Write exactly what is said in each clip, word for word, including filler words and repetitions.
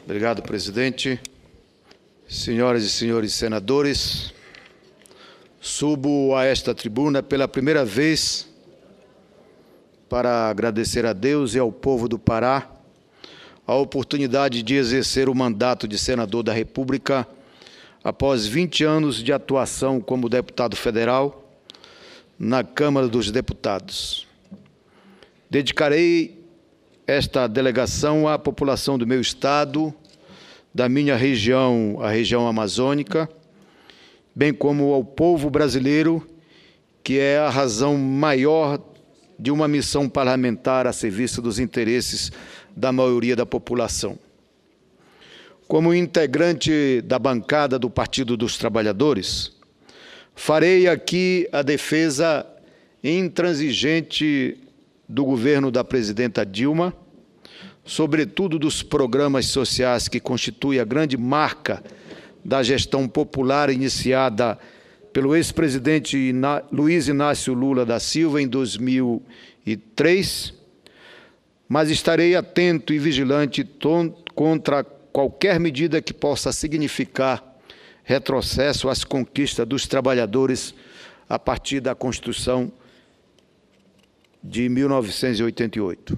Obrigado, presidente. Senhoras e senhores senadores, subo a esta tribuna pela primeira vez para agradecer a Deus e ao povo do Pará a oportunidade de exercer o mandato de senador da República após vinte anos de atuação como deputado federal na Câmara dos Deputados. Dedicarei esta delegação à população do meu estado, da minha região, a região amazônica, bem como ao povo brasileiro, que é a razão maior de uma missão parlamentar a serviço dos interesses da maioria da população. Como integrante da bancada do Partido dos Trabalhadores, farei aqui a defesa intransigente do governo da presidenta Dilma, sobretudo dos programas sociais que constituem a grande marca da gestão popular iniciada pelo ex-presidente Luiz Inácio Lula da Silva em dois mil e três, mas estarei atento e vigilante contra qualquer medida que possa significar retrocesso às conquistas dos trabalhadores a partir da Constituição de mil novecentos e oitenta e oito.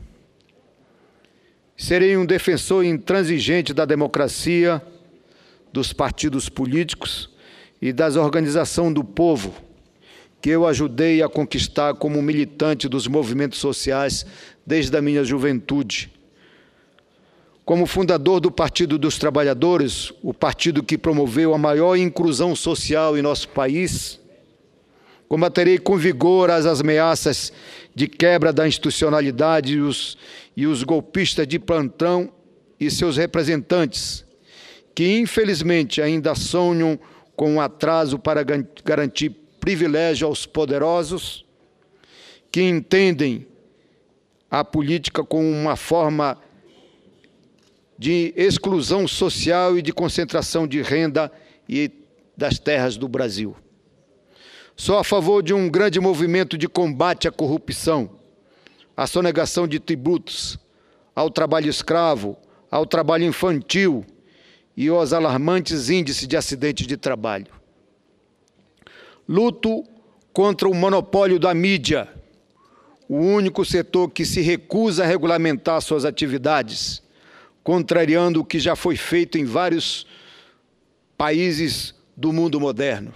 Serei um defensor intransigente da democracia, dos partidos políticos e das organizações do povo, que eu ajudei a conquistar como militante dos movimentos sociais desde a minha juventude. Como fundador do Partido dos Trabalhadores, o partido que promoveu a maior inclusão social em nosso país, combaterei com vigor as ameaças de quebra da institucionalidade e os, e os golpistas de plantão e seus representantes, que infelizmente ainda sonham com um atraso para garantir privilégio aos poderosos, que entendem a política como uma forma de exclusão social e de concentração de renda e das terras do Brasil. Sou a favor de um grande movimento de combate à corrupção, à sonegação de tributos, ao trabalho escravo, ao trabalho infantil e aos alarmantes índices de acidentes de trabalho. Luto contra o monopólio da mídia, o único setor que se recusa a regulamentar suas atividades, contrariando o que já foi feito em vários países do mundo moderno.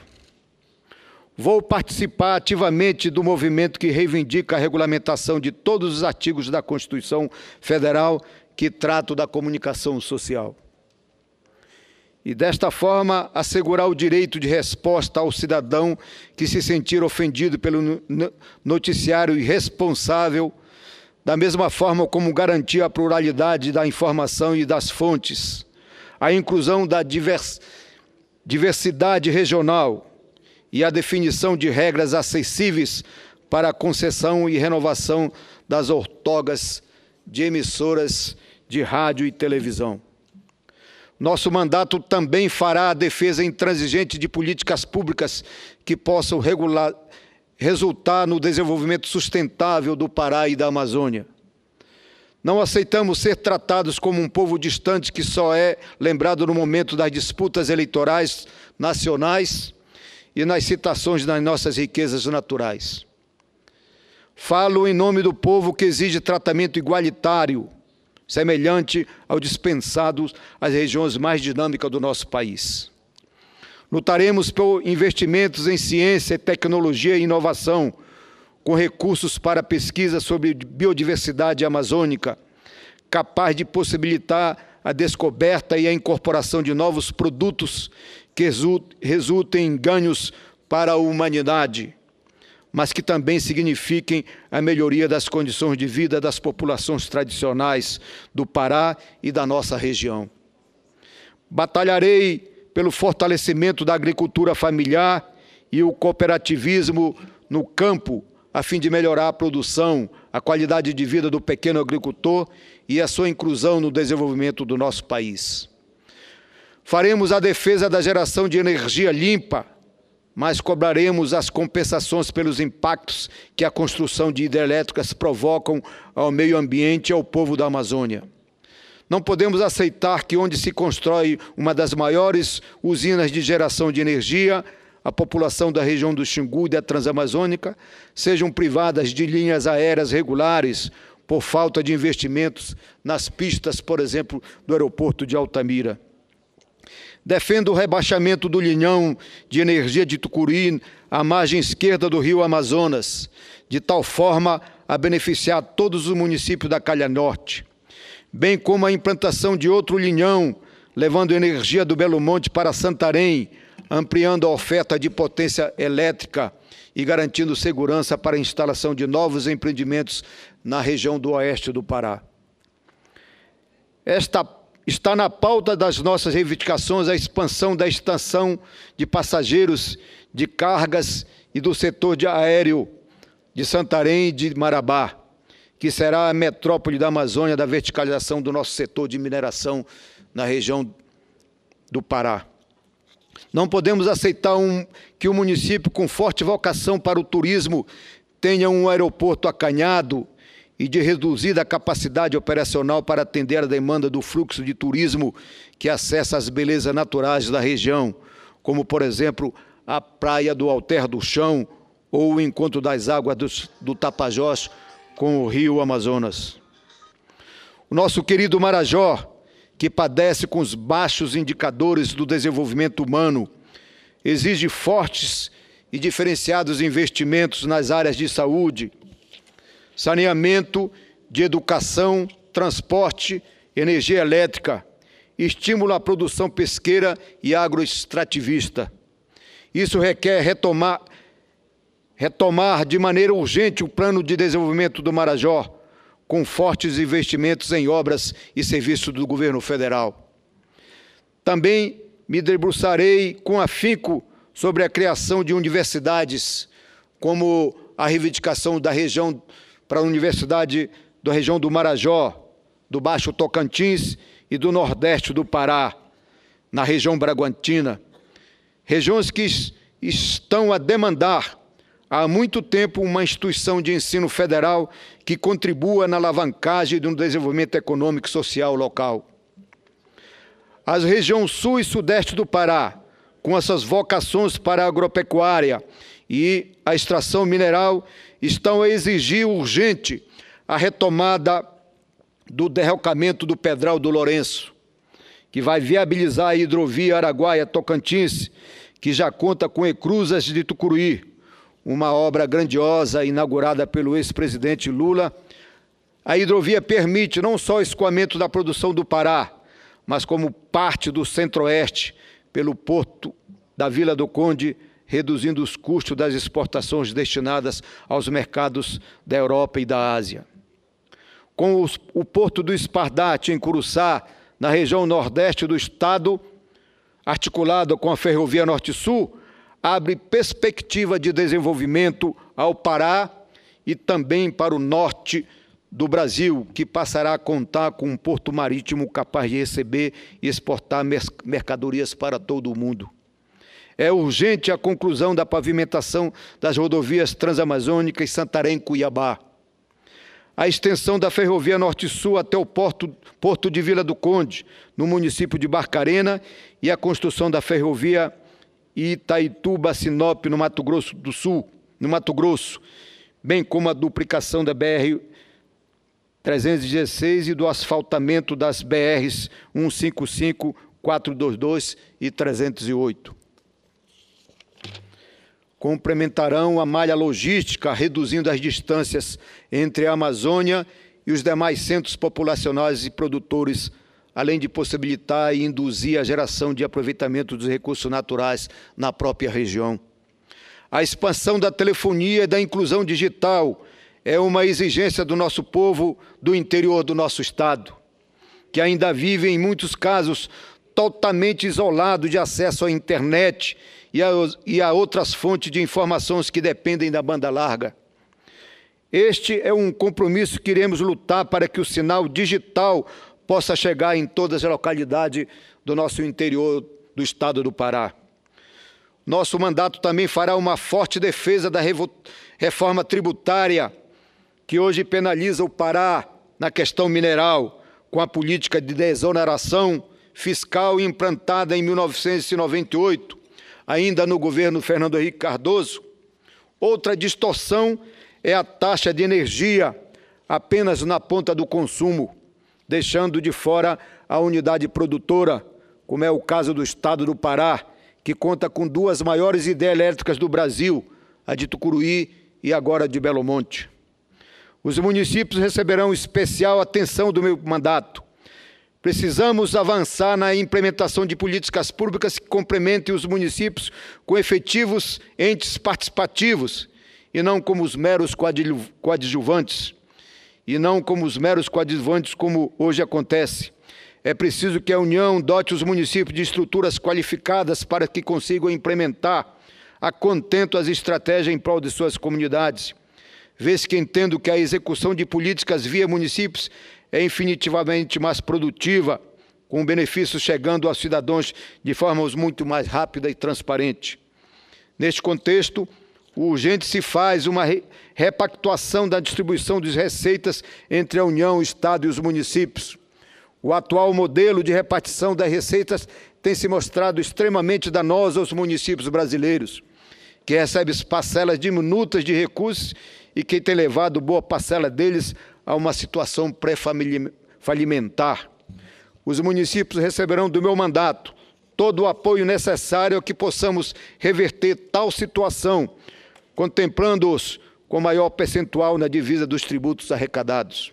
Vou participar ativamente do movimento que reivindica a regulamentação de todos os artigos da Constituição Federal que tratam da comunicação social. E, desta forma, assegurar o direito de resposta ao cidadão que se sentir ofendido pelo noticiário irresponsável, da mesma forma como garantir a pluralidade da informação e das fontes, a inclusão da divers, diversidade regional e a definição de regras acessíveis para a concessão e renovação das outorgas de emissoras de rádio e televisão. Nosso mandato também fará a defesa intransigente de políticas públicas que possam regular, resultar no desenvolvimento sustentável do Pará e da Amazônia. Não aceitamos ser tratados como um povo distante que só é lembrado no momento das disputas eleitorais nacionais e nas citações das nossas riquezas naturais. Falo em nome do povo que exige tratamento igualitário, semelhante ao dispensado às regiões mais dinâmicas do nosso país. Lutaremos por investimentos em ciência, tecnologia e inovação, com recursos para pesquisa sobre biodiversidade amazônica, capaz de possibilitar a descoberta e a incorporação de novos produtos que resultem em ganhos para a humanidade, mas que também signifiquem a melhoria das condições de vida das populações tradicionais do Pará e da nossa região. Batalharei pelo fortalecimento da agricultura familiar e o cooperativismo no campo, a fim de melhorar a produção, a qualidade de vida do pequeno agricultor e a sua inclusão no desenvolvimento do nosso país. Faremos a defesa da geração de energia limpa, mas cobraremos as compensações pelos impactos que a construção de hidrelétricas provocam ao meio ambiente e ao povo da Amazônia. Não podemos aceitar que onde se constrói uma das maiores usinas de geração de energia, a população da região do Xingu e da Transamazônica sejam privadas de linhas aéreas regulares por falta de investimentos nas pistas, por exemplo, do aeroporto de Altamira. Defendo o rebaixamento do linhão de energia de Tucuruí à margem esquerda do rio Amazonas, de tal forma a beneficiar todos os municípios da Calha Norte, bem como a implantação de outro linhão, levando energia do Belo Monte para Santarém, ampliando a oferta de potência elétrica e garantindo segurança para a instalação de novos empreendimentos na região do oeste do Pará. Esta está na pauta das nossas reivindicações a expansão da estação de passageiros, de cargas e do setor de aéreo de Santarém e de Marabá, que será a metrópole da Amazônia da verticalização do nosso setor de mineração na região do Pará. Não podemos aceitar um, que um município com forte vocação para o turismo tenha um aeroporto acanhado e de reduzida capacidade operacional para atender a demanda do fluxo de turismo que acessa as belezas naturais da região, como, por exemplo, a praia do Alter do Chão ou o encontro das águas do, do Tapajós com o rio Amazonas. O nosso querido Marajó, que padece com os baixos indicadores do desenvolvimento humano, exige fortes e diferenciados investimentos nas áreas de saúde, saneamento, de educação, transporte, energia elétrica, estímulo à produção pesqueira e agroextrativista. Isso requer retomar, retomar de maneira urgente o plano de desenvolvimento do Marajó, com fortes investimentos em obras e serviços do governo federal. Também me debruçarei com afinco sobre a criação de universidades, como a reivindicação da região para a Universidade da região do Marajó, do Baixo Tocantins e do Nordeste do Pará, na região Bragantina, regiões que estão a demandar há muito tempo uma instituição de ensino federal que contribua na alavancagem do desenvolvimento econômico e social local. As regiões sul e sudeste do Pará, com essas vocações para a agropecuária e a extração mineral, estão a exigir urgente a retomada do derrocamento do Pedral do Lourenço, que vai viabilizar a hidrovia Araguaia-Tocantins, que já conta com Ecruzas de Tucuruí, uma obra grandiosa inaugurada pelo ex-presidente Lula. A hidrovia permite não só o escoamento da produção do Pará, mas como parte do Centro-Oeste, pelo porto da Vila do Conde, reduzindo os custos das exportações destinadas aos mercados da Europa e da Ásia. Com os, o porto do Espardate, em Curuçá, na região nordeste do estado, articulado com a Ferrovia Norte-Sul, abre perspectiva de desenvolvimento ao Pará e também para o norte do Brasil, que passará a contar com um porto marítimo capaz de receber e exportar mercadorias para todo o mundo. É urgente a conclusão da pavimentação das rodovias Transamazônica e Santarém-Cuiabá, a extensão da Ferrovia Norte-Sul até o porto, porto de Vila do Conde, no município de Barcarena, e a construção da Ferrovia Itaituba-Sinop, no Mato Grosso do Sul, no Mato Grosso, bem como a duplicação da B R trezentos e dezesseis e do asfaltamento das B Rs cento e cinquenta e cinco, quatrocentos e vinte e dois e trezentos e oito. Complementarão a malha logística, reduzindo as distâncias entre a Amazônia e os demais centros populacionais e produtores, além de possibilitar e induzir a geração de aproveitamento dos recursos naturais na própria região. A expansão da telefonia e da inclusão digital é uma exigência do nosso povo do interior do nosso estado, que ainda vive, em muitos casos, totalmente isolado de acesso à internet e a, e a outras fontes de informações que dependem da banda larga. Este é um compromisso que iremos lutar para que o sinal digital possa chegar em todas as localidades do nosso interior do estado do Pará. Nosso mandato também fará uma forte defesa da reforma tributária, que hoje penaliza o Pará na questão mineral, com a política de desoneração fiscal implantada em mil novecentos e noventa e oito, ainda no governo Fernando Henrique Cardoso. Outra distorção é a taxa de energia apenas na ponta do consumo, deixando de fora a unidade produtora, como é o caso do estado do Pará, que conta com duas maiores hidrelétricas do Brasil, a de Tucuruí e agora de Belo Monte. Os municípios receberão especial atenção do meu mandato. Precisamos avançar na implementação de políticas públicas que complementem os municípios com efetivos entes participativos e não como os meros coadjuvantes, e não como os meros coadjuvantes como hoje acontece. É preciso que a União dote os municípios de estruturas qualificadas para que consigam implementar a contento as estratégias em prol de suas comunidades. Vez que entendo que a execução de políticas via municípios é infinitivamente mais produtiva, com benefícios chegando aos cidadãos de forma muito mais rápida e transparente. Neste contexto, o urgente se faz uma repactuação da distribuição das receitas entre a União, o Estado e os municípios. O atual modelo de repartição das receitas tem se mostrado extremamente danoso aos municípios brasileiros, que recebem parcelas diminutas de recursos e que tem levado boa parcela deles a uma situação pré-falimentar. Os municípios receberão do meu mandato todo o apoio necessário a que possamos reverter tal situação, contemplando-os com maior percentual na divisa dos tributos arrecadados.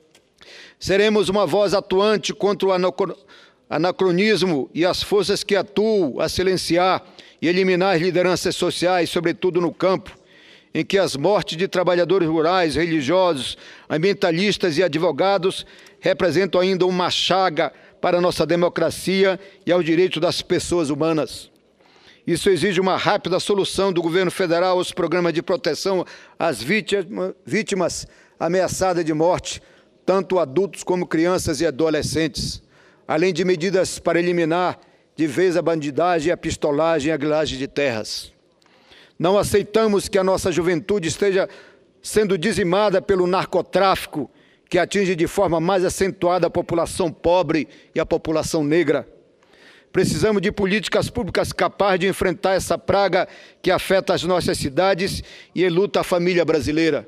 Seremos uma voz atuante contra o anacronismo e as forças que atuam a silenciar e eliminar as lideranças sociais, sobretudo no campo, em que as mortes de trabalhadores rurais, religiosos, ambientalistas e advogados representam ainda uma chaga para a nossa democracia e aos direitos das pessoas humanas. Isso exige uma rápida solução do governo federal aos programas de proteção às vítimas, vítimas ameaçadas de morte, tanto adultos como crianças e adolescentes, além de medidas para eliminar de vez a bandidagem, a pistolagem e a grilagem de terras. Não aceitamos que a nossa juventude esteja sendo dizimada pelo narcotráfico, que atinge de forma mais acentuada a população pobre e a população negra. Precisamos de políticas públicas capazes de enfrentar essa praga que afeta as nossas cidades e enluta a família brasileira.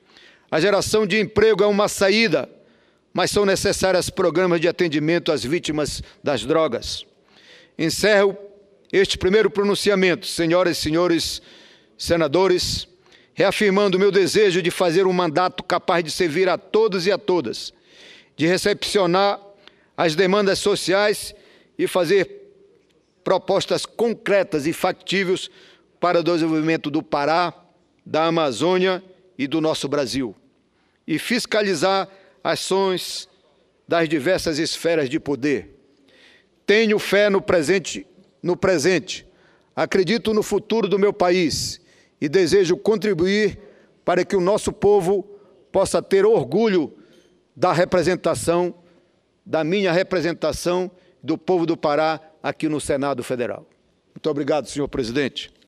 A geração de emprego é uma saída, mas são necessários programas de atendimento às vítimas das drogas. Encerro este primeiro pronunciamento, senhoras e senhores senadores, reafirmando o meu desejo de fazer um mandato capaz de servir a todos e a todas, de recepcionar as demandas sociais e fazer propostas concretas e factíveis para o desenvolvimento do Pará, da Amazônia e do nosso Brasil, e fiscalizar ações das diversas esferas de poder. Tenho fé no presente, no presente, acredito no futuro do meu país e desejo contribuir para que o nosso povo possa ter orgulho da representação, da minha representação do povo do Pará aqui no Senado Federal. Muito obrigado, senhor presidente.